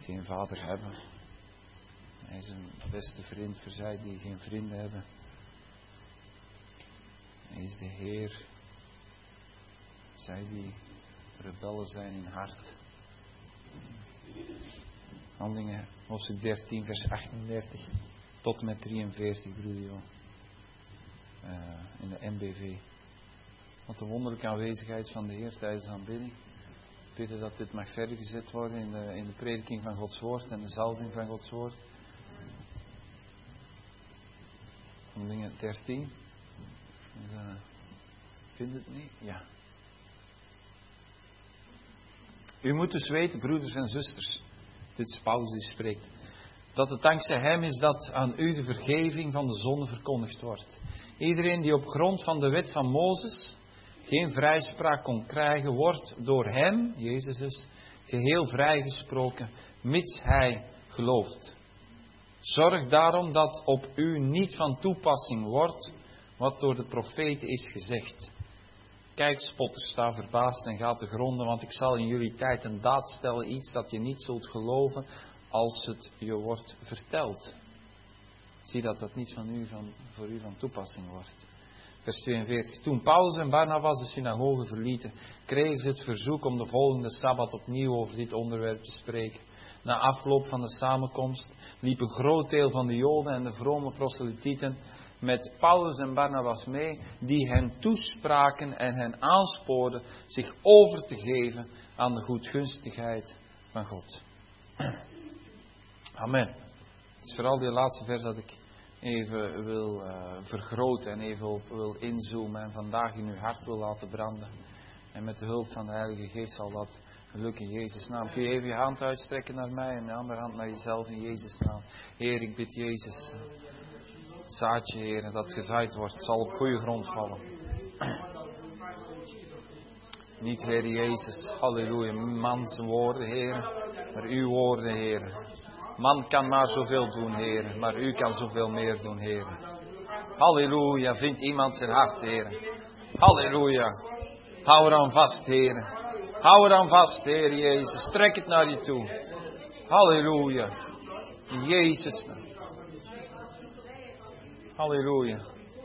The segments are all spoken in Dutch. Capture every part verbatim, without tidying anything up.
geen vader hebben. Hij is een beste vriend voor zij die geen vrienden hebben. Hij is de Heer. Zij die rebellen zijn in hart. Handelingen, hoofdstuk dertien, vers achtendertig tot en met drieënveertig, broeder Jo. Uh, in de M B V. Wat de wonderlijke aanwezigheid van de Heer tijdens de aanbidding. Ik bid dat dit mag verder gezet worden in de, in de prediking van Gods woord en de zalving van Gods woord. Handelingen dertien. Uh, vind het niet? Ja. U moet dus weten, broeders en zusters, dit is Paulus die spreekt, dat het dankzij hem is dat aan u de vergeving van de zonde verkondigd wordt. Iedereen die op grond van de wet van Mozes geen vrijspraak kon krijgen, wordt door hem, Jezus dus, geheel vrijgesproken, mits hij gelooft. Zorg daarom dat op u niet van toepassing wordt wat door de profeten is gezegd. Kijk, spotters, sta verbaasd en ga te gronden, want ik zal in jullie tijd een daad stellen, iets dat je niet zult geloven als het je wordt verteld. Zie dat dat niet van u, van, voor u van toepassing wordt. Vers tweeënveertig. Toen Paulus en Barnabas de synagoge verlieten, kregen ze het verzoek om de volgende Sabbat opnieuw over dit onderwerp te spreken. Na afloop van de samenkomst liep een groot deel van de Joden en de vrome proselytieten met Paulus en Barnabas mee, die hen toespraken en hen aanspoorden zich over te geven aan de goedgunstigheid van God. Amen. Het is vooral die laatste vers dat ik even wil uh, vergroten en even op wil inzoomen en vandaag in uw hart wil laten branden. En met de hulp van de Heilige Geest zal dat gelukken in Jezus' naam. Kun je even je hand uitstrekken naar mij en de andere hand naar jezelf in Jezus' naam. Heer, ik bid Jezus, het zaadje, Heer, dat gezaaid wordt, zal op goede grond vallen. Niet, Heer Jezus, halleluja, mans woorden, Heer, maar uw woorden, Heer. Man kan maar zoveel doen, Heer, maar u kan zoveel meer doen, Heer. Halleluja, vindt iemand zijn hart, Heer. Halleluja, hou er aan vast, Heer. Hou er aan vast, Heer Jezus, strek het naar je toe. Halleluja, in Jezus' naam. Halleluja.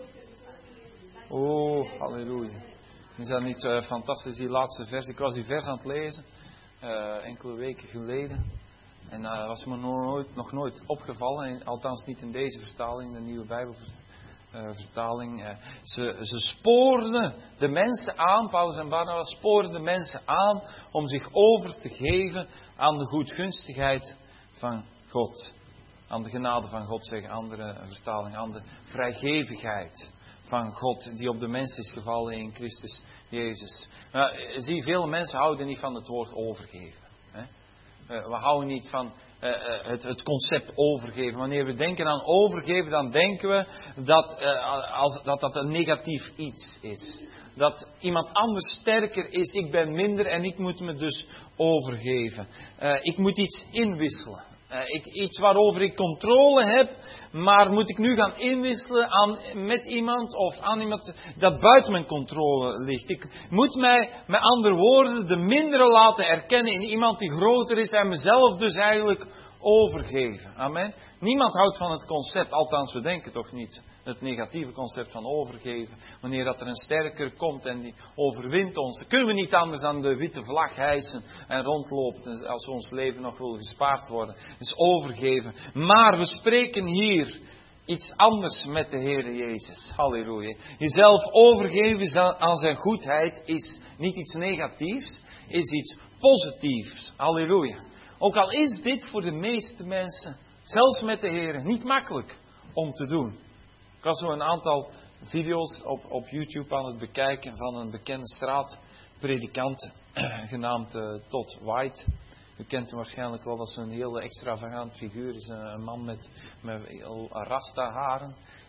Oh, halleluja. Is dat niet uh, fantastisch, die laatste vers? Ik was die vers aan het lezen, uh, enkele weken geleden. En dat uh, was me nog nooit, nog nooit opgevallen, althans niet in deze vertaling, de nieuwe Bijbelvertaling. Uh, ze, ze spoorden de mensen aan, Paulus en Barnabas spoorden de mensen aan om zich over te geven aan de goedgunstigheid van God. Aan de genade van God, zeggen andere vertalingen, aan de vrijgevigheid van God die op de mens is gevallen in Christus Jezus. Uh, zie, vele mensen houden niet van het woord overgeven. Hè? Uh, we houden niet van uh, uh, het, het concept overgeven. Wanneer we denken aan overgeven, dan denken we dat, uh, als, dat dat een negatief iets is. Dat iemand anders sterker is, ik ben minder en ik moet me dus overgeven. Uh, ik moet iets inwisselen. Uh, ik, iets waarover ik controle heb, maar moet ik nu gaan inwisselen aan, met iemand of aan iemand dat buiten mijn controle ligt. Ik moet mij, met andere woorden, de mindere laten erkennen in iemand die groter is en mezelf dus eigenlijk overgeven. Amen. Niemand houdt van het concept, althans we denken toch niet, het negatieve concept van overgeven. Wanneer dat er een sterker komt en die overwint ons, dan kunnen we niet anders dan de witte vlag hijsen en rondlopen als we ons leven nog wil gespaard worden. Dus overgeven. Maar we spreken hier iets anders met de Heer Jezus. Halleluja. Jezelf overgeven aan zijn goedheid is niet iets negatiefs, is iets positiefs. Halleluja. Ook al is dit voor de meeste mensen, zelfs met de Heer, niet makkelijk om te doen. Ik was zo een aantal video's op, op YouTube aan het bekijken van een bekende straatpredikant genaamd uh, Todd White. U kent hem waarschijnlijk wel, dat is een heel extravagant figuur. Is een, een man met, met rasta haren.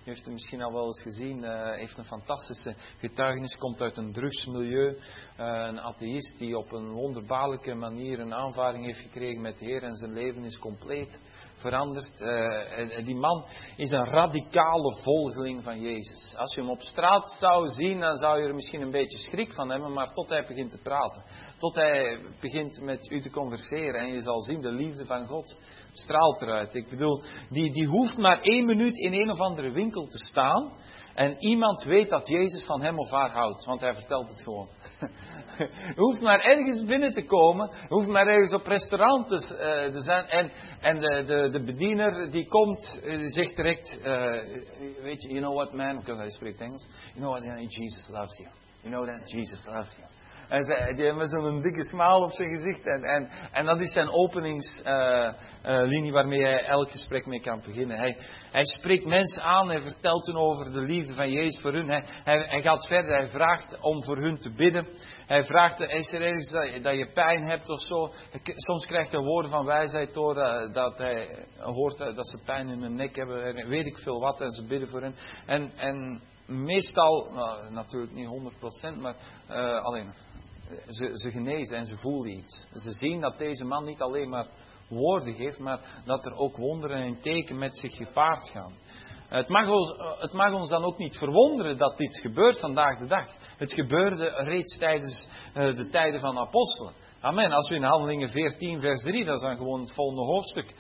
U heeft het misschien al wel eens gezien. Uh, heeft een fantastische getuigenis. Komt uit een drugsmilieu. Uh, een atheïst die op een wonderbaarlijke manier een aanvaring heeft gekregen met de Heer. En zijn leven is compleet veranderd. Uh, die man is een radicale volgeling van Jezus. Als je hem op straat zou zien, dan zou je er misschien een beetje schrik van hebben. Maar tot hij begint te praten. Tot hij begint met u te converseren. En je zal zien, de liefde van God straalt eruit. Ik bedoel, die, die hoeft maar één minuut in een of andere winkel te staan. En iemand weet dat Jezus van hem of haar houdt. Want hij vertelt het gewoon. Je hoeft maar ergens binnen te komen. Je hoeft maar ergens op restaurant te, uh, te zijn. En, en de, de, de bediener die komt, uh, zegt direct. Uh, weet je, you know what man, because hij spreekt Engels. You know what, yeah, Jesus loves you. You know that, Jesus loves you. En zij, die heeft zo'n dikke smaal op zijn gezicht. En, en, en dat is zijn openingslinie uh, uh, waarmee hij elk gesprek mee kan beginnen. Hij, hij spreekt mensen aan. Hij vertelt hun over de liefde van Jezus voor hun. Hij, hij, hij gaat verder. Hij vraagt om voor hun te bidden. Hij vraagt, is er ergens dat je, dat je pijn hebt of zo? Soms krijgt hij woorden van wijsheid door. Uh, dat hij hoort dat ze pijn in hun nek hebben. Weet ik veel wat. En ze bidden voor hen. En, en meestal, nou, natuurlijk niet honderd procent, maar uh, alleen... Ze, ze genezen en ze voelen iets. Ze zien dat deze man niet alleen maar woorden geeft, maar dat er ook wonderen en tekenen met zich gepaard gaan. Het mag, ons, het mag ons dan ook niet verwonderen dat dit gebeurt vandaag de dag. Het gebeurde reeds tijdens uh, de tijden van de apostelen. Amen. Als we in Handelingen veertien vers drie, dat is dan gewoon het volgende hoofdstuk.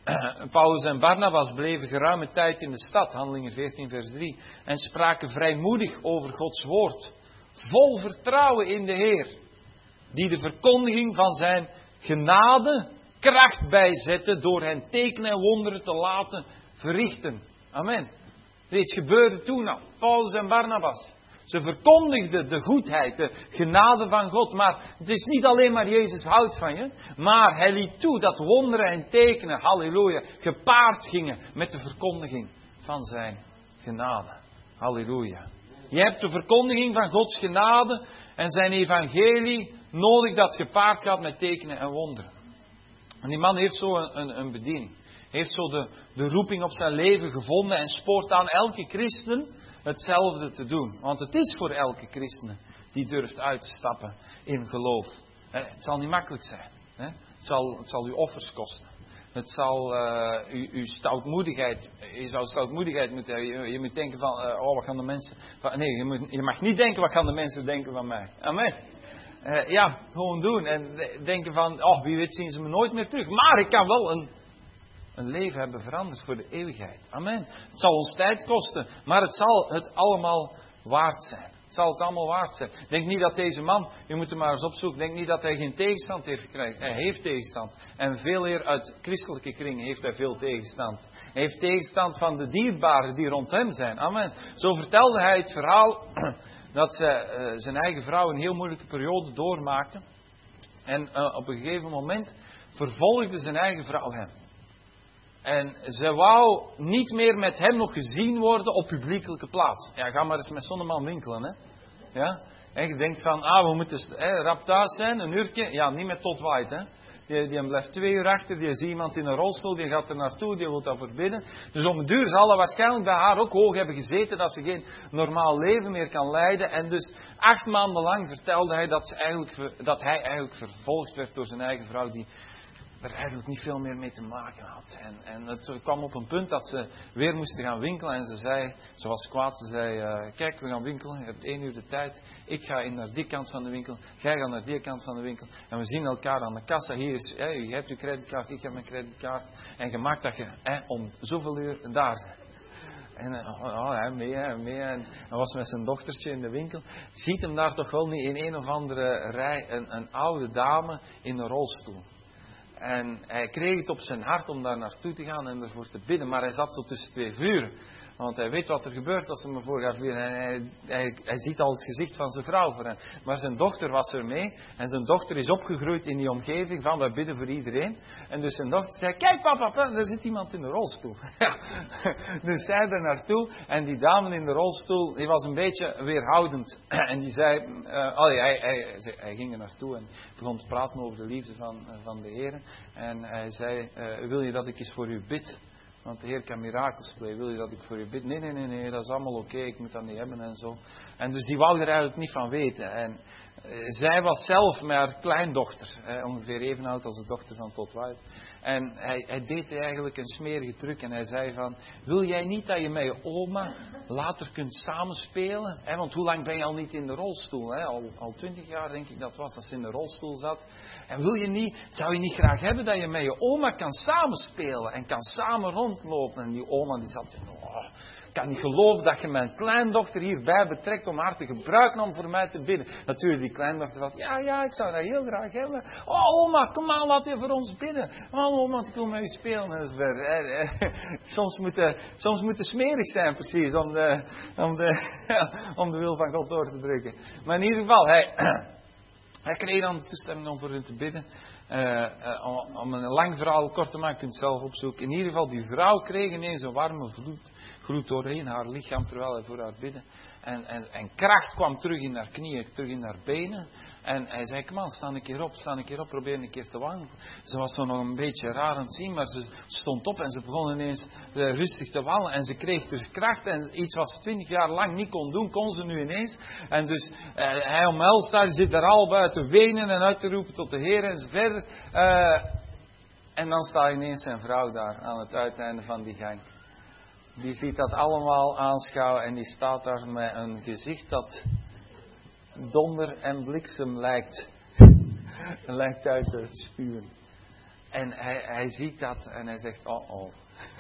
Paulus en Barnabas bleven geruime tijd in de stad, Handelingen veertien vers drie. En spraken vrijmoedig over Gods woord. Vol vertrouwen in de Heer. Die de verkondiging van zijn genade kracht bijzette door hen tekenen en wonderen te laten verrichten. Amen. Dit gebeurde toen al. Paulus en Barnabas. Ze verkondigden de goedheid, de genade van God. Maar het is niet alleen maar Jezus houdt van je. Maar hij liet toe dat wonderen en tekenen, halleluja, gepaard gingen met de verkondiging van zijn genade. Halleluja. Je hebt de verkondiging van Gods genade en zijn evangelie nodig dat gepaard gaat met tekenen en wonderen. En die man heeft zo een, een, een bediening. Heeft zo de, de roeping op zijn leven gevonden en spoort aan elke christen hetzelfde te doen. Want het is voor elke christen die durft uit te stappen in geloof. Het zal niet makkelijk zijn. Het zal, het zal u offers kosten. Het zal uh, uw, uw stoutmoedigheid, je zou stoutmoedigheid moeten hebben. Je, je moet denken van, uh, oh wat gaan de mensen... Van, nee, je, moet, je mag niet denken wat gaan de mensen denken van mij. Amen. Uh, ja, gewoon doen. En denken van, oh wie weet zien ze me nooit meer terug. Maar ik kan wel een, een leven hebben veranderd voor de eeuwigheid. Amen. Het zal ons tijd kosten, maar het zal het allemaal waard zijn. Het zal het allemaal waard zijn. Denk niet dat deze man, je moet hem maar eens opzoeken, denk niet dat hij geen tegenstand heeft gekregen. Hij heeft tegenstand. En veel eer uit christelijke kringen heeft hij veel tegenstand. Hij heeft tegenstand van de dierbaren die rond hem zijn. Amen. Zo vertelde hij het verhaal dat ze, uh, zijn eigen vrouw een heel moeilijke periode doormaakte. En uh, op een gegeven moment vervolgde zijn eigen vrouw hem. En ze wou niet meer met hem nog gezien worden op publiekelijke plaats. Ja, ga maar eens met zo'n man winkelen, hè. Ja. En je denkt van, ah, we moeten hè, rap thuis zijn, een uurtje. Ja, niet met tot waait, hè. Die, die blijft twee uur achter, die ziet iemand in een rolstoel, die gaat er naartoe, die wil dat verbidden. Dus om het duur zal dat waarschijnlijk bij haar ook hoog hebben gezeten, dat ze geen normaal leven meer kan leiden. En dus acht maanden lang vertelde hij dat, ze eigenlijk, dat hij eigenlijk vervolgd werd door zijn eigen vrouw, die er eigenlijk niet veel meer mee te maken had. En, en het kwam op een punt dat ze weer moesten gaan winkelen. En ze zei, ze was kwaad, ze zei, uh, kijk, we gaan winkelen, je hebt één uur de tijd. Ik ga in naar die kant van de winkel, jij gaat naar die kant van de winkel. En we zien elkaar aan de kassa. Hier is, hey, je hebt je creditcard, ik heb mijn creditcard. En je maakt dat je hey, om zoveel uur daar bent. En oh, oh, hij mee, hij mee. En hij was met zijn dochtertje in de winkel. Ziet hem daar toch wel niet in een of andere rij, een, een oude dame in een rolstoel. En hij kreeg het op zijn hart om daar naartoe te gaan en ervoor te bidden. Maar hij zat zo tussen twee vuren. Want hij weet wat er gebeurt als hij me voor gaat bidden. En hij, hij, hij ziet al het gezicht van zijn vrouw voor hem. Maar zijn dochter was er mee. En zijn dochter is opgegroeid in die omgeving van wij bidden voor iedereen. En dus zijn dochter zei, kijk papa, papa, er zit iemand in de rolstoel. Dus zij er naartoe. En die dame in de rolstoel, die was een beetje weerhoudend. En die zei, uh, allee, hij, hij, hij, hij ging er naartoe en begon te praten over de liefde van, uh, van de Heer. En hij zei, uh, wil je dat ik eens voor u bid? Want de Heer kan mirakels plegen. Wil je dat ik voor je bid? Nee, nee, nee, nee, dat is allemaal oké. Okay. Ik moet dat niet hebben en zo. En dus die wou er eigenlijk niet van weten. En uh, zij was zelf met haar kleindochter. Uh, ongeveer even oud als de dochter van Todd White. En hij, hij deed eigenlijk een smerige truc. En hij zei van, wil jij niet dat je met je oma later kunt samenspelen? Hè? Want hoe lang ben je al niet in de rolstoel? Hè? Al, al twintig jaar denk ik dat was, als ze in de rolstoel zat. En wil je niet, zou je niet graag hebben dat je met je oma kan samenspelen? En kan samen rondlopen? En die oma die zat, oh, ik kan niet geloven dat je mijn kleindochter hierbij betrekt om haar te gebruiken om voor mij te bidden. Natuurlijk, die kleindochter had, ja, ja, ik zou dat heel graag hebben. Oh, oma, kom maar, laat je voor ons bidden. Oh, oma, ik wil met je spelen enzovoort. Soms moet het soms moet smerig zijn, precies, om de, om, de, om de wil van God door te drukken. Maar in ieder geval, hij, hij kreeg dan toestemming om voor hen te bidden. Uh, uh, om, om een lang verhaal kort te maken, je kunt het zelf opzoeken. In ieder geval, die vrouw kreeg ineens een warme vloed, gloed doorheen haar lichaam terwijl hij voor haar bidde. En, en, en kracht kwam terug in haar knieën, terug in haar benen. En hij zei, kom aan, sta een keer op, sta een keer op, probeer een keer te wandelen. Ze was zo nog een beetje raar aan het zien, maar ze stond op en ze begon ineens uh, rustig te wandelen. En ze kreeg dus kracht en iets wat ze twintig jaar lang niet kon doen, kon ze nu ineens. En dus uh, hij omhelst haar, zit daar al bij te wenen en uit te roepen tot de Heer en zo verder. Uh, en dan staat ineens zijn vrouw daar aan het uiteinde van die gang. Die ziet dat allemaal aanschouwen en die staat daar met een gezicht dat donder en bliksem lijkt. lijkt uit te spuwen. En hij, hij ziet dat en hij zegt, oh oh.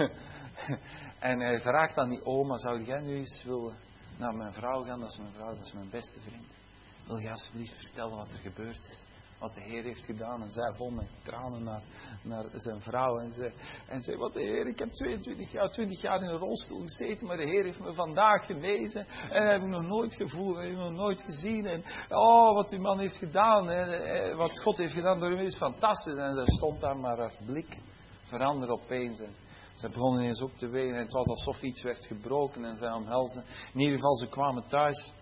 En hij vraagt aan die oma, zou jij nu eens willen naar mijn vrouw gaan? Dat is mijn vrouw, dat is mijn beste vriend. Wil je alsjeblieft vertellen wat er gebeurd is? Wat de Heer heeft gedaan. En zij vol met tranen naar, naar zijn vrouw. En zei, en zei, wat de Heer, ik heb tweeëntwintig jaar, twintig jaar in een rolstoel gezeten. Maar de Heer heeft me vandaag genezen. En dat heb ik nog nooit gevoeld. Dat heb ik nog nooit gezien. En oh, wat die man heeft gedaan. En wat God heeft gedaan door hem is fantastisch. En zij stond daar, maar haar blik veranderde opeens. En ze begon ineens ook te wenen. En het was alsof iets werd gebroken. En zij omhelzen. In ieder geval, ze kwamen thuis.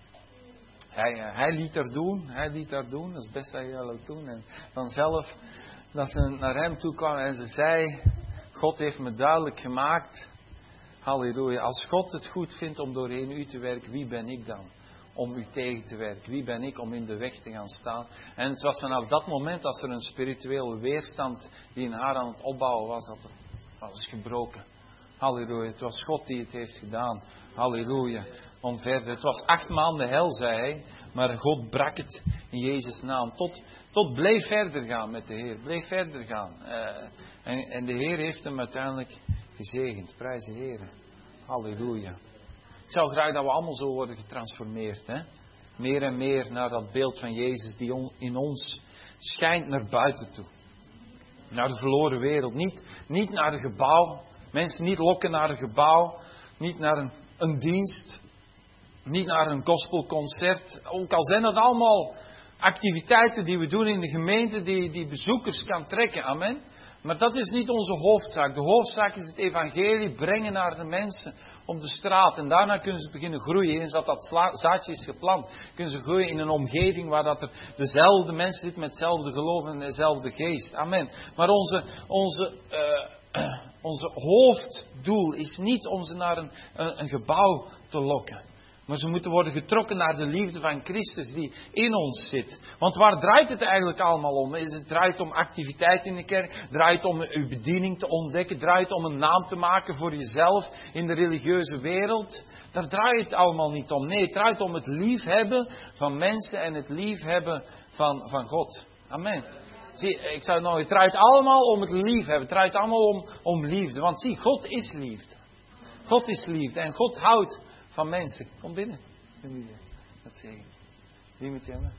Hij, hij liet haar doen, hij liet haar doen, dat is het beste dat je dat ook doen. En vanzelf, dat ze naar hem toe kwam en ze zei, God heeft me duidelijk gemaakt, halleluja, als God het goed vindt om doorheen u te werken, wie ben ik dan? Om u tegen te werken, wie ben ik om in de weg te gaan staan? En het was vanaf dat moment, als er een spirituele weerstand die in haar aan het opbouwen was, dat het was gebroken. Halleluja, het was God die het heeft gedaan. Halleluja. Om verder. Het was acht maanden hel, zei hij. Maar God brak het in Jezus' naam. Tot, tot bleef verder gaan met de Heer. Bleef verder gaan. Uh, en, en de Heer heeft hem uiteindelijk gezegend. Prijs de Heer. Halleluja. Ik zou graag dat we allemaal zo worden getransformeerd. Hè? Meer en meer naar dat beeld van Jezus die on, in ons schijnt naar buiten toe. Naar de verloren wereld. Niet, niet naar een gebouw. Mensen niet lokken naar een gebouw. Niet naar een, een dienst. Niet naar een gospelconcert. Ook al zijn dat allemaal activiteiten die we doen in de gemeente die, die bezoekers kan trekken. Amen. Maar dat is niet onze hoofdzaak. De hoofdzaak is het evangelie brengen naar de mensen op de straat. En daarna kunnen ze beginnen groeien. Eens dat dat sla- zaadje is geplant, kunnen ze groeien in een omgeving waar dat er dezelfde mensen zitten met hetzelfde geloof en dezelfde geest. Amen. Maar onze, onze, uh, onze hoofddoel is niet om ze naar een, een, een gebouw te lokken. Maar ze moeten worden getrokken naar de liefde van Christus die in ons zit. Want waar draait het eigenlijk allemaal om? Het draait om activiteit in de kerk. Het draait om uw bediening te ontdekken. Het draait om een naam te maken voor jezelf in de religieuze wereld. Daar draait het allemaal niet om. Nee, het draait om het liefhebben van mensen en het liefhebben van, van God. Amen. Zie, ik zou nou, het draait allemaal om het liefhebben. Het draait allemaal om, om liefde. Want zie, God is liefde. God is liefde. En God houdt van mensen. Kom binnen. Dat zeg ik. Wie moet je hebben?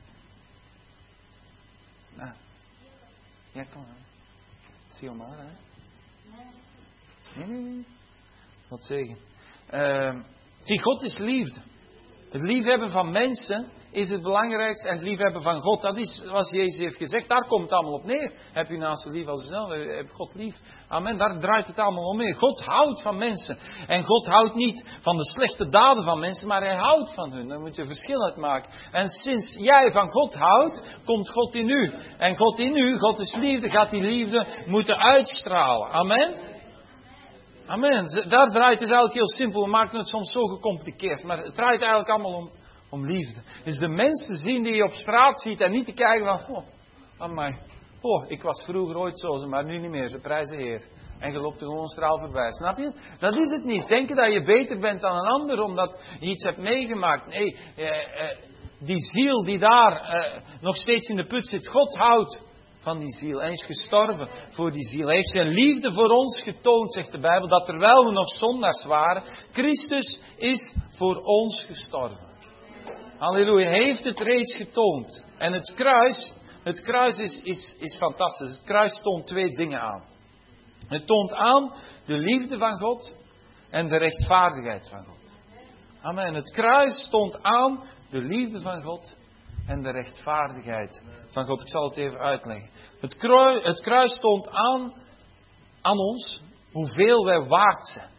Nou. Ja, kom maar. Zie je maar, hè? Nee, nee, nee. Wat zeg ik? Uh, zie, God is liefde. Het liefhebben van mensen is het belangrijkste. En het liefhebben van God, dat is wat Jezus heeft gezegd. Daar komt het allemaal op neer. Heb je naast je lief als jezelf. Heb God lief. Amen. Daar draait het allemaal om mee. God houdt van mensen. En God houdt niet van de slechte daden van mensen. Maar hij houdt van hun. Daar moet je verschil uit maken. En sinds jij van God houdt, komt God in u. En God in u, God is liefde, gaat die liefde moeten uitstralen. Amen. Amen. Daar draait het eigenlijk heel simpel. We maken het soms zo gecompliceerd. Maar het draait eigenlijk allemaal om, om liefde. Dus de mensen zien die je op straat ziet en niet te kijken van... Oh, amai. Oh, ik was vroeger ooit zo, maar nu niet meer. Ze prijzen de Heer. En je loopt er gewoon straal voorbij. Snap je? Dat is het niet. Denken dat je beter bent dan een ander omdat je iets hebt meegemaakt. Nee, eh, eh, die ziel die daar eh, nog steeds in de put zit. God houdt van die ziel. En is gestorven voor die ziel. Hij heeft zijn liefde voor ons getoond, zegt de Bijbel. Dat terwijl we nog zondaars waren, Christus is voor ons gestorven. Halleluja. Hij heeft het reeds getoond. En het kruis, het kruis is, is, is fantastisch. Het kruis toont twee dingen aan. Het toont aan de liefde van God en de rechtvaardigheid van God. Amen. Het kruis toont aan de liefde van God en de rechtvaardigheid van God. Ik zal het even uitleggen. Het kruis, het kruis toont aan, aan ons hoeveel wij waard zijn.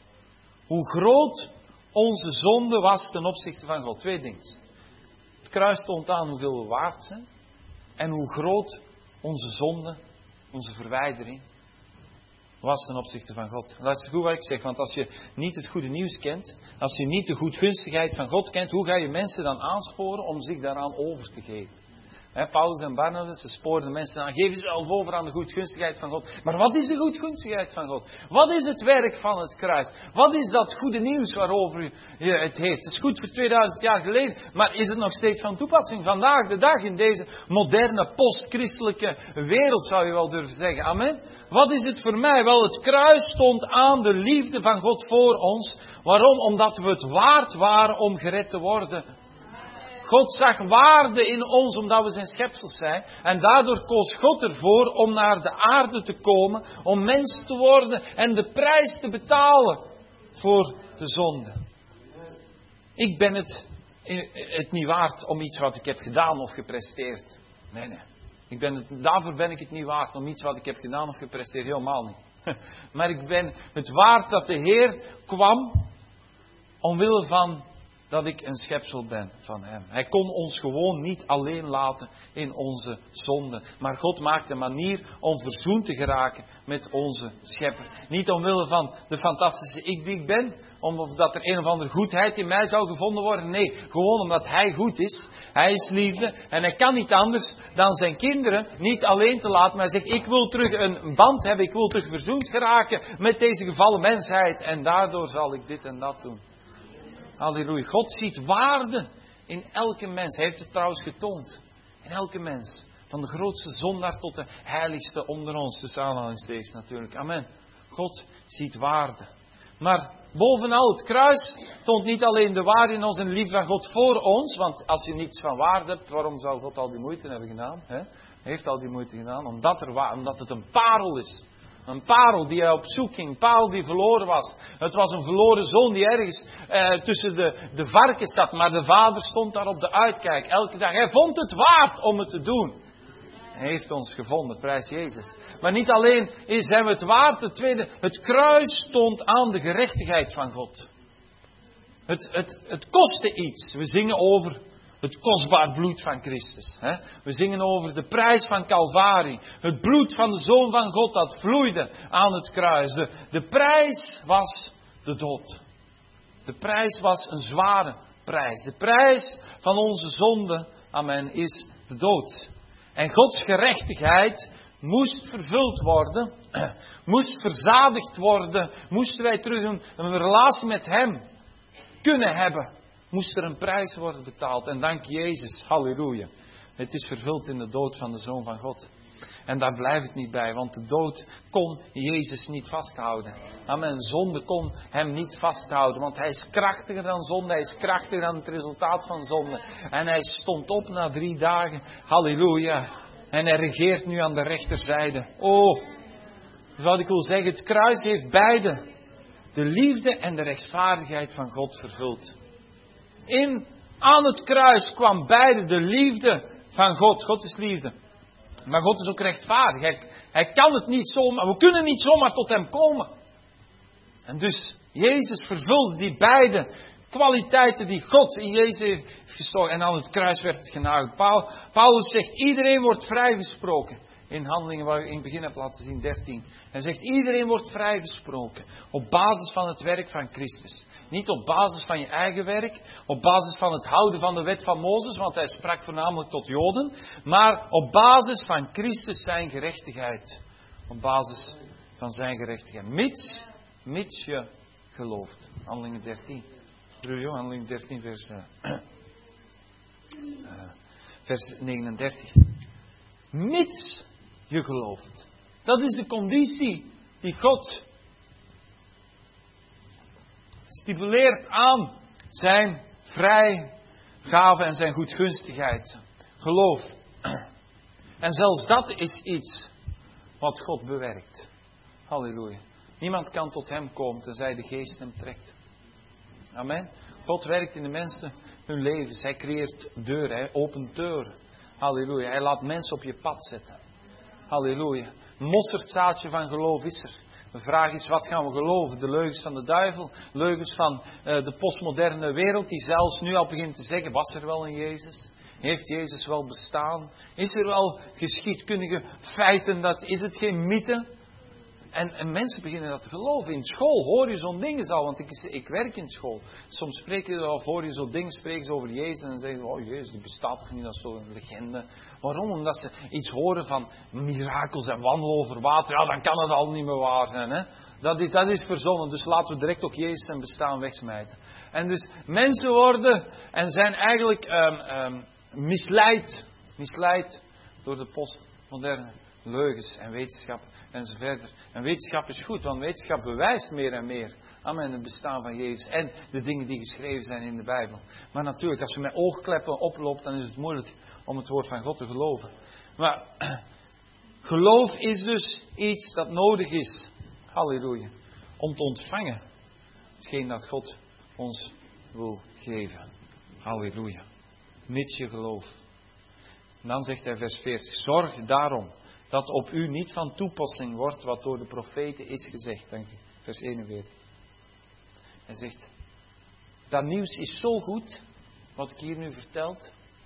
Hoe groot onze zonde was ten opzichte van God. Twee dingen. Het kruis toont aan hoeveel we waard zijn. En hoe groot onze zonde, onze verwijdering, was ten opzichte van God. Luister goed wat ik zeg, want als je niet het goede nieuws kent, als je niet de goedgunstigheid van God kent, hoe ga je mensen dan aansporen om zich daaraan over te geven? He, Paulus en Barnabas, ze spoorden de mensen aan, geef jezelf over aan de goedgunstigheid van God. Maar wat is de goedgunstigheid van God? Wat is het werk van het kruis? Wat is dat goede nieuws waarover je het heeft? Het is goed voor tweeduizend jaar geleden, maar is het nog steeds van toepassing vandaag de dag in deze moderne, post-christelijke wereld, zou je wel durven zeggen. Amen? Wat is het voor mij? Wel, het kruis stond aan de liefde van God voor ons. Waarom? Omdat we het waard waren om gered te worden. God zag waarde in ons omdat we zijn schepsels zijn. En daardoor koos God ervoor om naar de aarde te komen. Om mens te worden en de prijs te betalen voor de zonde. Ik ben het, het niet waard om iets wat ik heb gedaan of gepresteerd. Nee, nee. Ik ben het, daarvoor ben ik het niet waard om iets wat ik heb gedaan of gepresteerd. Helemaal niet. Maar ik ben het waard dat de Heer kwam omwille van dat ik een schepsel ben van Hem. Hij kon ons gewoon niet alleen laten in onze zonde. Maar God maakt een manier om verzoend te geraken met onze schepper. Niet omwille van de fantastische ik die ik ben. Omdat er een of andere goedheid in mij zou gevonden worden. Nee, gewoon omdat Hij goed is. Hij is liefde. En Hij kan niet anders dan zijn kinderen niet alleen te laten. Maar Hij zegt, ik wil terug een band hebben. Ik wil terug verzoend geraken met deze gevallen mensheid. En daardoor zal ik dit en dat doen. Halleluja. God ziet waarde in elke mens. Hij heeft het trouwens getoond. In elke mens. Van de grootste zondaar tot de heiligste onder ons. Tussen aanhalingstekens natuurlijk. Amen. God ziet waarde. Maar bovenal het kruis toont niet alleen de waarde in ons en de liefde van God voor ons. Want als je niets van waarde hebt, waarom zou God al die moeite hebben gedaan? He? Hij heeft al die moeite gedaan. Omdat, er, omdat het een parel is. Een parel die hij op zoek ging. Een parel die verloren was. Het was een verloren zoon die ergens eh, tussen de, de varkens zat. Maar de vader stond daar op de uitkijk. Elke dag. Hij vond het waard om het te doen. Hij heeft ons gevonden. Prijs Jezus. Maar niet alleen is hij het waard. Het tweede. Het kruis stond aan de gerechtigheid van God. Het, het, het kostte iets. We zingen over het kostbaar bloed van Christus. Hè? We zingen over de prijs van Calvarie. Het bloed van de Zoon van God dat vloeide aan het kruis. De, de prijs was de dood. De prijs was een zware prijs. De prijs van onze zonde, amen, is de dood. En Gods gerechtigheid moest vervuld worden. Moest verzadigd worden. Moesten wij terug een, een relatie met Hem kunnen hebben. Moest er een prijs worden betaald. En dank Jezus, halleluja. Het is vervuld in de dood van de Zoon van God. En daar blijft het niet bij, want de dood kon Jezus niet vasthouden. Amen. Zonde kon Hem niet vasthouden, want Hij is krachtiger dan zonde. Hij is krachtiger dan het resultaat van zonde. En Hij stond op na drie dagen. Halleluja. En Hij regeert nu aan de rechterzijde. Oh, wat ik wil zeggen, het kruis heeft beide de liefde en de rechtvaardigheid van God vervuld. In, aan het kruis kwam beide de liefde van God. God is liefde. Maar God is ook rechtvaardig. Hij, hij kan het niet zomaar. We kunnen niet zomaar tot Hem komen. En dus, Jezus vervulde die beide kwaliteiten die God in Jezus heeft gestoken. En aan het kruis werd het genageld. Paul, Paulus zegt, iedereen wordt vrijgesproken in Handelingen, waar ik in het begin heb laten zien, dertien. Hij zegt, iedereen wordt vrijgesproken. Op basis van het werk van Christus. Niet op basis van je eigen werk. Op basis van het houden van de wet van Mozes. Want hij sprak voornamelijk tot Joden. Maar op basis van Christus zijn gerechtigheid. Op basis van zijn gerechtigheid. Mits, mits je gelooft. Handelingen dertien. Rujo, Handelingen dertien vers, uh, uh, vers negenendertig. Mits je gelooft. Dat is de conditie die God stipuleert aan zijn vrijgave en zijn goedgunstigheid. Geloof. En zelfs dat is iets wat God bewerkt. Halleluja. Niemand kan tot hem komen tenzij de geest hem trekt. Amen. God werkt in de mensen hun levens. Hij creëert deuren. Hij opent deuren. Halleluja. Hij laat mensen op je pad zetten. Halleluja. Een mosterdzaadje van geloof is er. De vraag is, wat gaan we geloven? De leugens van de duivel? Leugens van uh, de postmoderne wereld, die zelfs nu al begint te zeggen, was er wel een Jezus? Heeft Jezus wel bestaan? Is er wel geschiedkundige feiten? Dat, is het geen mythe? En, en mensen beginnen dat te geloven. In school hoor je zo'n dingen al, want ik, ik werk in school. Soms spreken je, of hoor je zo'n dingen, spreken ze over Jezus en dan zeggen ze, oh Jezus, die bestaat toch niet, dat is zo'n legende. Waarom? Omdat ze iets horen van mirakels en wandelen over water. Ja, dan kan het al niet meer waar zijn. Hè? Dat, is, dat is verzonnen, dus laten we direct ook Jezus en bestaan wegsmijten. En dus mensen worden en zijn eigenlijk um, um, misleid, misleid door de postmoderne leugens en wetenschap enzovoort. En wetenschap is goed, want wetenschap bewijst meer en meer. Amen, het bestaan van Jezus en de dingen die geschreven zijn in de Bijbel. Maar natuurlijk, als je met oogkleppen oploopt, dan is het moeilijk om het woord van God te geloven. Maar geloof is dus iets dat nodig is. Halleluja. Om te ontvangen hetgeen dat God ons wil geven. Halleluja. Mits je gelooft. En dan zegt hij vers veertig. Zorg daarom dat op u niet van toepassing wordt wat door de profeten is gezegd. Dank u. Vers eenenveertig. Hij zegt, dat nieuws is zo goed, wat ik hier nu vertel.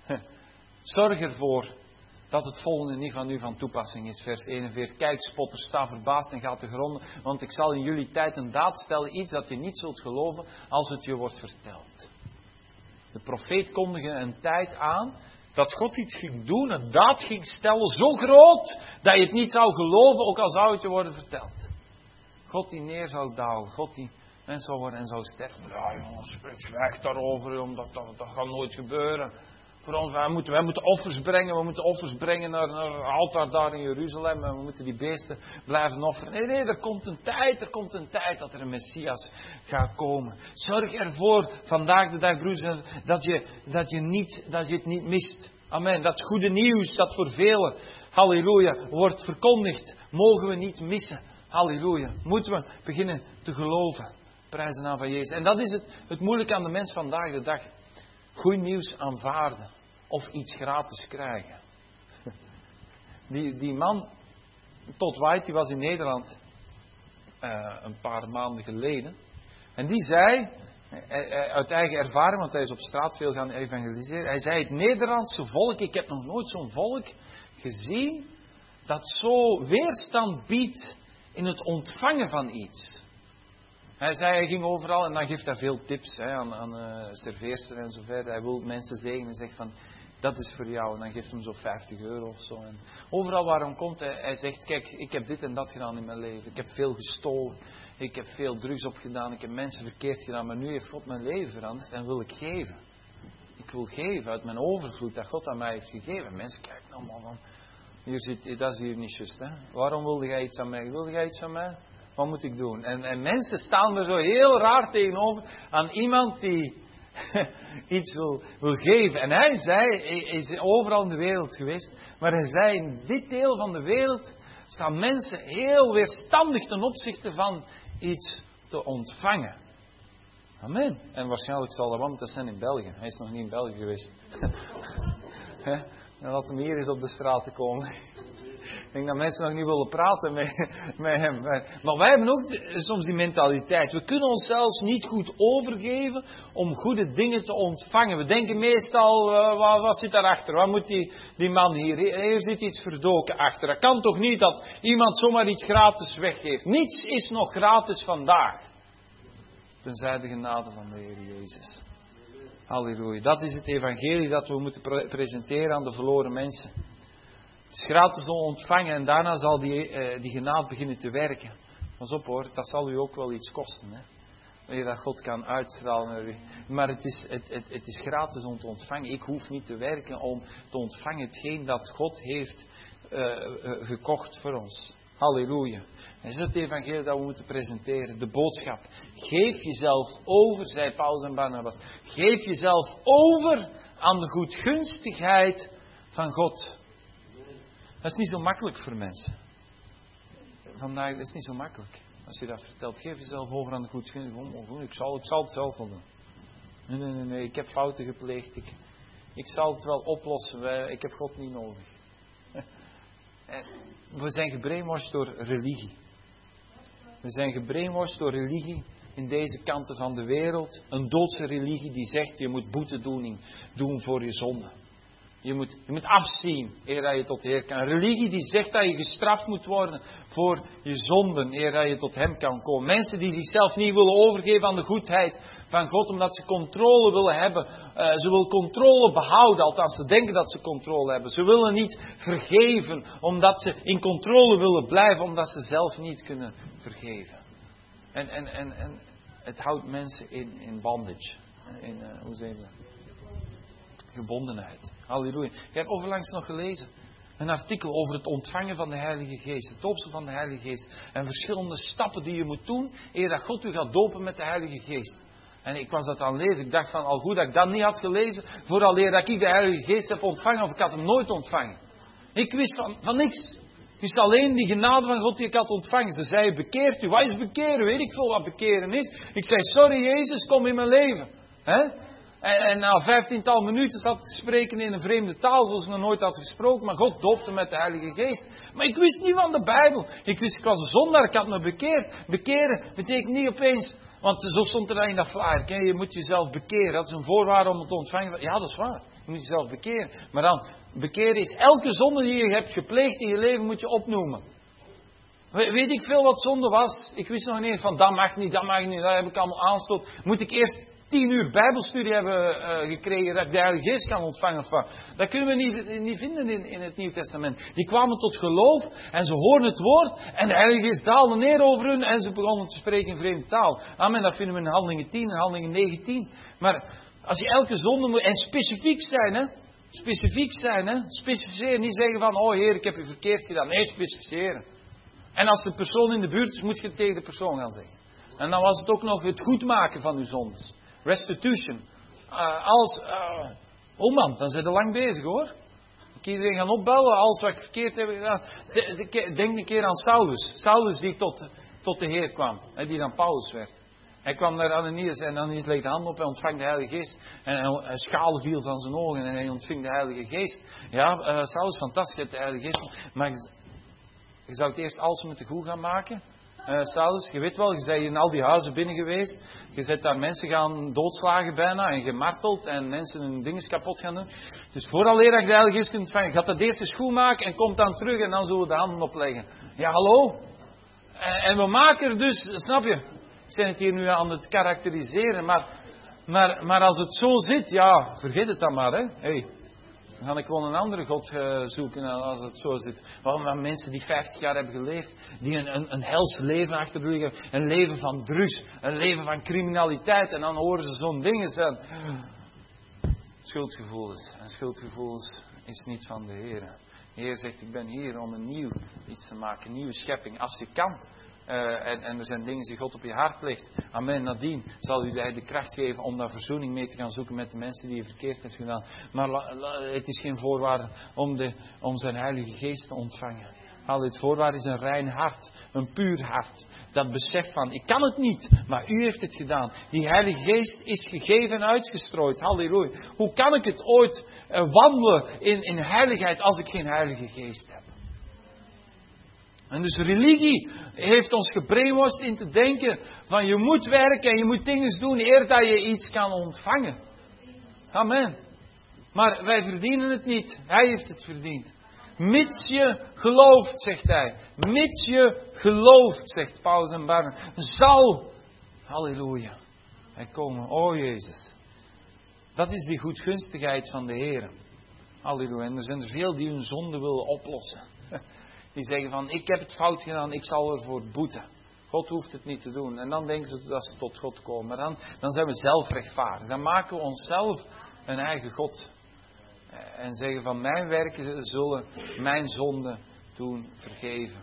Zorg ervoor dat het volgende niet van u van toepassing is. Vers eenenveertig. Kijk, spotters, sta verbaasd en ga te gronden, want ik zal in jullie tijd een daad stellen, iets dat je niet zult geloven als het je wordt verteld. De profeet kondigde een tijd aan dat God iets ging doen, een daad ging stellen, zo groot, dat je het niet zou geloven, ook al zou het je worden verteld. God die neer zou dalen, God die mens zou worden en zou sterven. Ja jongens, spreek zwijg daarover, omdat dat, dat gaat nooit gebeuren. Voor ons, wij moeten, wij moeten offers brengen, we moeten offers brengen naar, naar het altaar daar in Jeruzalem en we moeten die beesten blijven offeren. Nee, nee, er komt een tijd, er komt een tijd dat er een Messias gaat komen. Zorg ervoor, vandaag de dag broeders, dat je, dat je, niet, dat je het niet mist. Amen. Dat goede nieuws dat voor velen, halleluja, wordt verkondigd, mogen we niet missen. Halleluja. Moeten we beginnen te geloven. Prijs de naam van Jezus. En dat is het, het moeilijke aan de mens vandaag de dag. Goed nieuws aanvaarden. Of iets gratis krijgen. Die, die man, Todd White, die was in Nederland uh, een paar maanden geleden. En die zei, uit eigen ervaring, want hij is op straat veel gaan evangeliseren. Hij zei, het Nederlandse volk, ik heb nog nooit zo'n volk gezien dat zo weerstand biedt in het ontvangen van iets. Hij zei, hij ging overal en dan geeft hij veel tips hè, aan, aan uh, serveerster en zo verder. Hij wil mensen zegenen en zegt van, dat is voor jou. En dan geeft hem zo vijftig euro of zo. En overal waar hij komt, hij, hij zegt, kijk, ik heb dit en dat gedaan in mijn leven. Ik heb veel gestolen. Ik heb veel drugs opgedaan. Ik heb mensen verkeerd gedaan. Maar nu heeft God mijn leven veranderd en wil ik geven. Ik wil geven uit mijn overvloed dat God aan mij heeft gegeven. Mensen kijken allemaal van, hier zit, dat is hier niet juist. Hè? Waarom wilde jij iets aan mij? Wilde jij iets aan mij? Wat moet ik doen? En, en mensen staan er zo heel raar tegenover aan iemand die iets wil, wil geven. En hij zei, hij is overal in de wereld geweest, maar hij zei, in dit deel van de wereld staan mensen heel weerstandig ten opzichte van iets te ontvangen. Amen. En waarschijnlijk zal dat wel moeten zijn in België. Hij is nog niet in België geweest. En laat hem hier eens op de straat komen. Ik denk dat mensen nog niet willen praten met, met hem. Maar wij hebben ook soms die mentaliteit. We kunnen ons zelfs niet goed overgeven om goede dingen te ontvangen. We denken meestal, uh, wat, wat zit daarachter? Wat moet die, die man hier? Hier zit iets verdoken achter. Dat kan toch niet dat iemand zomaar iets gratis weggeeft? Niets is nog gratis vandaag. Tenzij de genade van de Heer Jezus. Halleluja. Dat is het evangelie dat we moeten pre- presenteren aan de verloren mensen. Het is gratis om ontvangen en daarna zal die, uh, die genade beginnen te werken. Pas op hoor, dat zal u ook wel iets kosten. Hè? Wanneer dat God kan uitstralen naar u. Maar het is, het, het, het is gratis om te ontvangen. Ik hoef niet te werken om te ontvangen hetgeen dat God heeft uh, uh, gekocht voor ons. Halleluja. Dat is het evangelie dat we moeten presenteren. De boodschap. Geef jezelf over, zei Paulus en Barnabas. Geef jezelf over aan de goedgunstigheid van God. Dat is niet zo makkelijk voor mensen. Vandaag is het niet zo makkelijk. Als je dat vertelt, geef jezelf over aan de goedgunstigheid. Ik zal, ik zal het zelf wel doen. Nee, nee, nee, nee, ik heb fouten gepleegd. Ik, ik zal het wel oplossen. Ik heb God niet nodig. We zijn gebrainwashed door religie. We zijn gebrainwashed door religie in deze kanten van de wereld. Een doodse religie die zegt je moet boetedoening doen voor je zonde. Je moet, je moet afzien eer dat je tot de Heer kan. Een religie die zegt dat je gestraft moet worden voor je zonden eer dat je tot Hem kan komen. Mensen die zichzelf niet willen overgeven aan de goedheid van God omdat ze controle willen hebben. Uh, ze willen controle behouden, althans ze denken dat ze controle hebben. Ze willen niet vergeven omdat ze in controle willen blijven, omdat ze zelf niet kunnen vergeven. En, en, en, en het houdt mensen in, in bondage. In, uh, hoe zeg je dat? Gebondenheid. Halleluja. Ik heb overlangs nog gelezen. Een artikel over het ontvangen van de Heilige Geest. Het doopsel van de Heilige Geest. En verschillende stappen die je moet doen eer dat God u gaat dopen met de Heilige Geest. En ik was dat aan het lezen. Ik dacht van al goed dat ik dat niet had gelezen. Vooraleer dat ik de Heilige Geest heb ontvangen. Of ik had hem nooit ontvangen. Ik wist van, van niks. Ik wist alleen die genade van God die ik had ontvangen. Ze zei bekeert u. Wat is bekeren? Weet ik veel wat bekeren is. Ik zei sorry Jezus, kom in mijn leven. Hè? En, en na vijftiental minuten zat ik te spreken in een vreemde taal, zoals ik nog nooit had gesproken. Maar God doopte met de Heilige Geest. Maar ik wist niet van de Bijbel. Ik wist, ik was een zondaar, ik had me bekeerd. Bekeren betekent niet opeens, want zo stond er dan in dat flyer. Je moet jezelf bekeren. Dat is een voorwaarde om het te ontvangen. Ja, dat is waar. Je moet jezelf bekeren. Maar dan, bekeren is elke zonde die je hebt gepleegd in je leven moet je opnoemen. Weet ik veel wat zonde was? Ik wist nog niet eens van dat mag niet, dat mag niet. Dat heb ik allemaal aanstoot. Moet ik eerst tien uur bijbelstudie hebben uh, gekregen dat ik de Heilige Geest kan ontvangen. Of wat. Dat kunnen we niet, niet vinden in, in het Nieuw Testament. Die kwamen tot geloof en ze hoorden het woord en de Heilige Geest daalde neer over hun en ze begonnen te spreken in vreemde taal. Amen, dat vinden we in Handelingen tien en Handelingen negentien. Maar als je elke zonde moet, en specifiek zijn, hè, specifiek zijn, hè, specificeren, niet zeggen van, oh Heer, ik heb u verkeerd gedaan. Nee, specificeren. En als de persoon in de buurt is, moet je het tegen de persoon gaan zeggen. En dan was het ook nog het goedmaken van uw zondes. Restitution. Uh, als, uh, oh man, dan zijn we lang bezig hoor. Ik iedereen gaan opbellen, alles wat ik verkeerd heb gedaan. Denk een keer aan Saulus. Saulus die tot, tot de Heer kwam. Hè, die dan Paulus werd. Hij kwam naar Ananias en Ananias legde de hand op en ontving de Heilige Geest. En een schaal viel van zijn ogen en hij ontving de Heilige Geest. Ja, uh, Saulus, fantastisch, de Heilige Geest. Maar je, je zou het eerst alles moeten goed gaan maken. Uh, Saulus, je weet wel, je bent in al die huizen binnen geweest. Je bent daar mensen gaan doodslagen bijna en gemarteld en mensen hun dingen kapot gaan doen. Dus vooraleer dat je de Heilige Geest kunt ontvangen, gaat dat eerst eens goed maken en komt dan terug en dan zullen we de handen opleggen. Ja, hallo? En, en we maken er dus, snap je? Ik ben het hier nu aan het karakteriseren, maar, maar, maar als het zo zit, ja, vergeet het dan maar, hè. Hey. Dan ga ik gewoon een andere God uh, zoeken als het zo zit. Waarom mensen die vijftig jaar hebben geleefd, die een, een, een hels leven achter de rug hebben, een leven van drugs, een leven van criminaliteit, en dan horen ze zo'n dingen zijn. Schuldgevoelens. En schuldgevoelens is niet van de Heer. De Heer zegt, ik ben hier om een nieuw iets te maken, een nieuwe schepping, als je kan. Uh, en, en er zijn dingen die God op je hart legt. Amen. Nadien zal u de kracht geven om daar verzoening mee te gaan zoeken met de mensen die je verkeerd hebt gedaan. Maar la, la, het is geen voorwaarde om, de, om zijn Heilige Geest te ontvangen. Al het voorwaarde is een rein hart, een puur hart. Dat beseft van, ik kan het niet, maar u heeft het gedaan. Die Heilige Geest is gegeven en uitgestrooid. Halleluja. Hoe kan ik het ooit uh, wandelen in, in heiligheid als ik geen Heilige Geest heb? En dus religie heeft ons gebrainwashed in te denken van je moet werken en je moet dingen doen eer dat je iets kan ontvangen. Amen. Maar wij verdienen het niet. Hij heeft het verdiend. Mits je gelooft, zegt hij. Mits je gelooft, zegt Paulus en Barnabas. Zal, halleluja, hij komen. Oh Jezus. Dat is die goedgunstigheid van de Heer. Halleluja. En er zijn er veel die hun zonde willen oplossen. Die zeggen van, ik heb het fout gedaan, ik zal ervoor boeten. God hoeft het niet te doen. En dan denken ze dat ze tot God komen. Maar dan, dan zijn we zelf rechtvaardig. Dan maken we onszelf een eigen God. En zeggen van, mijn werken zullen mijn zonde doen vergeven.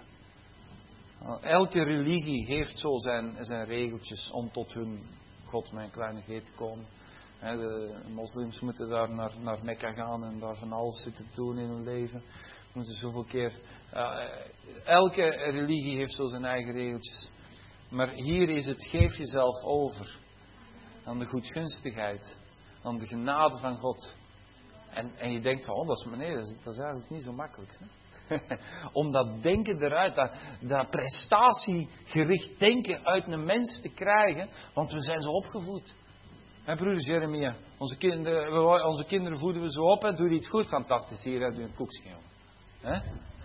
Elke religie heeft zo zijn, zijn regeltjes om tot hun God, mijn kleine G, te komen. De moslims moeten daar naar, naar Mekka gaan en daar van alles zitten doen in hun leven. Moeten zoveel keer. Uh, elke religie heeft zo zijn eigen regeltjes. Maar hier is het, geef jezelf over aan de goedgunstigheid, aan de genade van God. En, en je denkt van, oh dat is, nee, dat is, dat is eigenlijk niet zo makkelijk. Hè? Om dat denken eruit, dat, dat prestatiegericht denken uit een mens te krijgen, want we zijn zo opgevoed. Hè, broeder Jeremia, onze kinderen, onze kinderen voeden we zo op, hè? Doe je iets goed, fantastisch, hier heb je een koekje. Hè?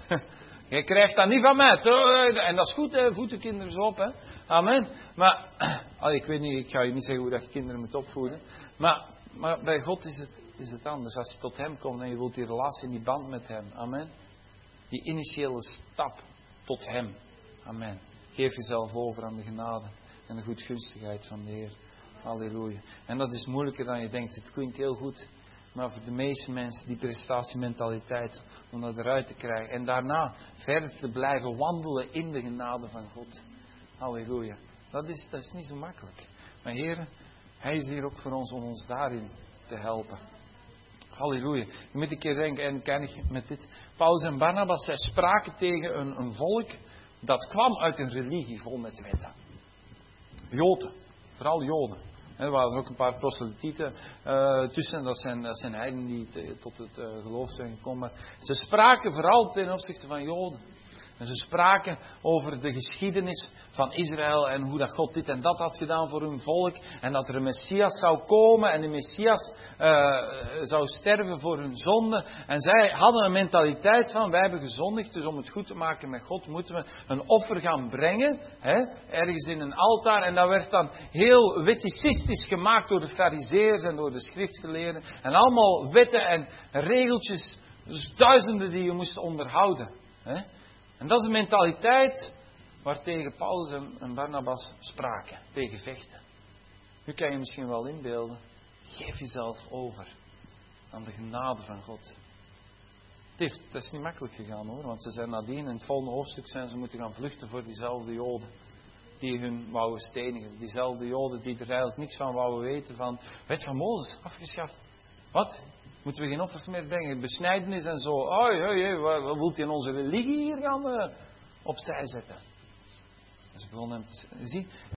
Je krijgt dat niet van mij. En dat is goed, hè? Voed de kinderen zo op. Hè? Amen. Maar, ik weet niet, ik ga je niet zeggen hoe dat je kinderen moet opvoeden. Maar, maar bij God is het, is het anders. Als je tot Hem komt en je wilt die relatie, die band met Hem. Amen. Die initiële stap tot Hem. Amen. Geef jezelf over aan de genade en de goedgunstigheid van de Heer. Halleluja. En dat is moeilijker dan je denkt. Het klinkt heel goed. Maar voor de meeste mensen die prestatiementaliteit, om dat eruit te krijgen. En daarna verder te blijven wandelen in de genade van God. Halleluja. Dat is, dat is niet zo makkelijk. Maar Heer, Hij is hier ook voor ons om ons daarin te helpen. Halleluja. Je moet een keer denken, en kan ik met dit. Paulus en Barnabas, zij spraken tegen een, een volk dat kwam uit een religie vol met wetten. Joden. Vooral Joden. Er waren ook een paar proselytieten uh, tussen. Dat zijn, dat zijn heidenen die te, tot het uh, geloof zijn gekomen. Ze spraken vooral ten opzichte van Joden. En ze spraken over de geschiedenis van Israël en hoe dat God dit en dat had gedaan voor hun volk. En dat er een Messias zou komen en de Messias uh, zou sterven voor hun zonde. En zij hadden een mentaliteit van, wij hebben gezondigd, dus om het goed te maken met God moeten we een offer gaan brengen. Hè, ergens in een altaar. En dat werd dan heel weticistisch gemaakt door de farizeeërs en door de schriftgeleerden. En allemaal wetten en regeltjes, dus duizenden die je moest onderhouden. Hè. En dat is de mentaliteit waartegen Paulus en Barnabas spraken. Tegen vechten. Nu kan je misschien wel inbeelden. Geef jezelf over aan de genade van God. Het heeft, dat is niet makkelijk gegaan hoor. Want ze zijn nadien in het volgende hoofdstuk zijn ze moeten gaan vluchten voor diezelfde Joden. Die hun wouden stenigen. Diezelfde Joden die er eigenlijk niks van wouden weten van. Wet van Mozes afgeschaft. Wat? Moeten we geen offers meer brengen? Besnijdenis en zo. Hoi, hoi, hoi, wat, wat wilt u in onze religie hier gaan uh, opzij zetten? En ze begonnen hem te zien.